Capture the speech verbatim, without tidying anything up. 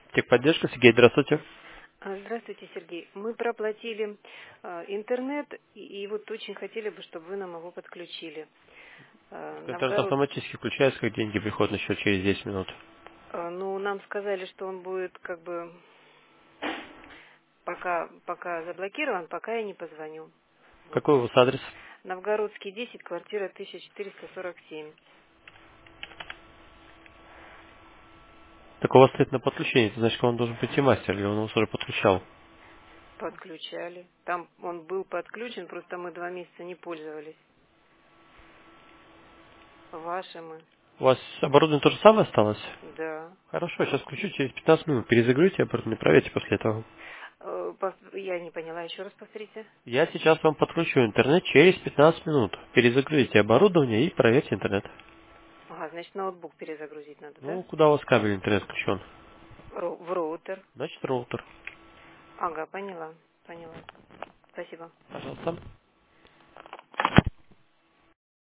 Техподдержка, Сергей, здравствуйте. А, Здравствуйте, Сергей. Мы проплатили а, интернет и, и вот очень хотели бы, чтобы вы нам его подключили. А, Интернет Новгород, автоматически включается, как деньги приходят на счет через десять минут. а, ну, нам сказали, что он будет как бы пока, пока заблокирован, пока я не позвоню. Вот. Какой у вас адрес? Новгородский десять, квартира тысяча четыреста сорок семь. Так у вас стоит на подключение, это значит, он должен прийти мастер, или он вас уже подключал? Подключали. Там он был подключен, просто мы два месяца не пользовались. Ваши мы. У вас оборудование то же самое осталось? Да. Хорошо, сейчас включу через пятнадцать минут. Перезагрузите оборудование, проверьте после этого. Э, пов- Я не поняла, еще раз повторите. Я сейчас вам подключу интернет через пятнадцать минут. Перезагрузите оборудование и проверьте интернет. Ага, значит, ноутбук перезагрузить надо, да? Ну, куда у вас кабель интернет включен? Ро- В роутер. Значит, роутер. Ага, поняла, поняла. Спасибо. Пожалуйста.